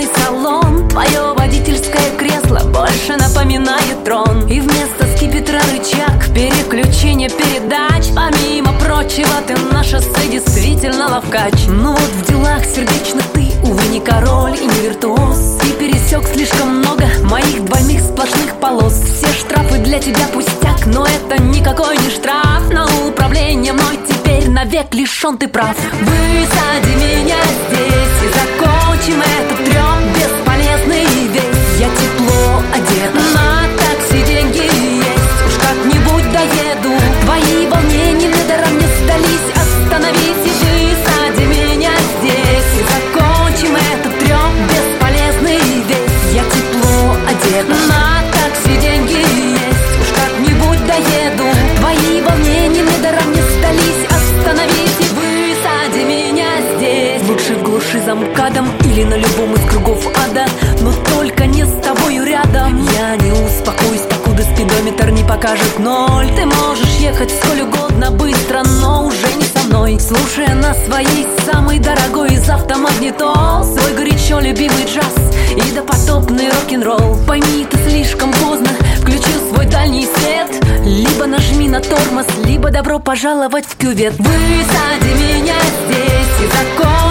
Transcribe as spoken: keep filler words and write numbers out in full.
салон, твое водительское кресло больше напоминает трон. И вместо скипетра рычаг, переключение передач. Помимо прочего, ты на шоссе действительно ловкач. Ну вот в делах сердечных ты, увы, не король и не виртуоз. Ты пересек слишком много моих двойных сплошных полос. Все штрафы для тебя пустяк, но это никакой не штраф. На управление мной теперь навек лишен ты прав. Высади меня здесь и закончим этот трёп бесполезный весь. Я тепло одета, на такси деньги есть, уж как-нибудь доеду. Твои волнения недаром не сдались, остановись и высади меня здесь и закончим этот трёп бесполезный весь. Я тепло одета, на такси деньги есть, уж как-нибудь доеду. Твои волнения недаром не сдались, остановись и высади меня здесь. Лучше в глуши за МКАДом или на любом из кругов ада, но только не с тобою рядом. Я не успокоюсь, покуда спидометр не покажет ноль. Ты можешь ехать сколь угодно быстро, но уже не со мной, слушая на своей самой дорогой из автомагнитол свой горячо любимый джаз и допотопный рок-н-ролл. Пойми, ты слишком поздно включил свой дальний свет. Либо нажми на тормоз, либо добро пожаловать в кювет. Высади меня здесь и закон